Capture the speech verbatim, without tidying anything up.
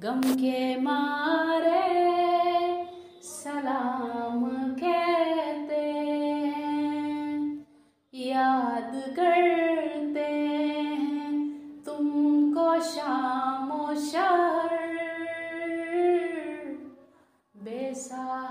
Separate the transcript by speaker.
Speaker 1: गम के मारे सलाम कहते हैं, याद करते हैं तुमको शामो शहर, बेसहारा